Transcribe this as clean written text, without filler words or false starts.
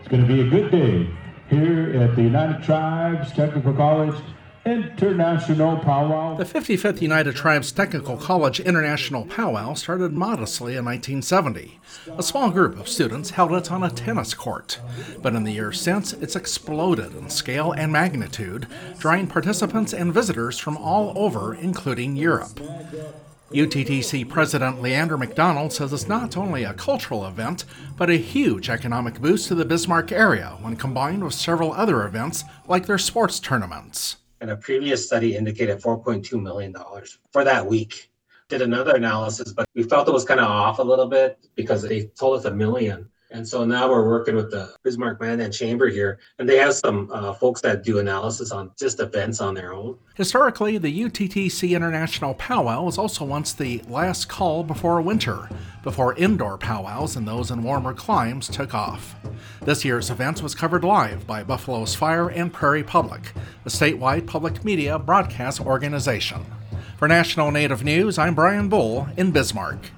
It's going to be a good day here at the United Tribes Technical College International Powwow. The 55th United Tribes Technical College International Powwow started modestly in 1970. A small group of students held it on a tennis court. But in the years since, it's exploded in scale and magnitude, drawing participants and visitors from all over, including Europe. UTTC President Leander McDonald says it's not only a cultural event, but a huge economic boost to the Bismarck area when combined with several other events like their sports tournaments. And a previous study indicated $4.2 million for that week. Did another analysis, but we felt it was kind of off a little bit because they told us $1 million. And so now we're working with the Bismarck Mandan Chamber here, and they have some folks that do analysis on just events on their own. Historically, the UTTC International Powwow was also once the last call before winter, before indoor powwows and those in warmer climes took off. This year's event was covered live by Buffalo's Fire and Prairie Public, a statewide public media broadcast organization. For National Native News, I'm Brian Bull in Bismarck.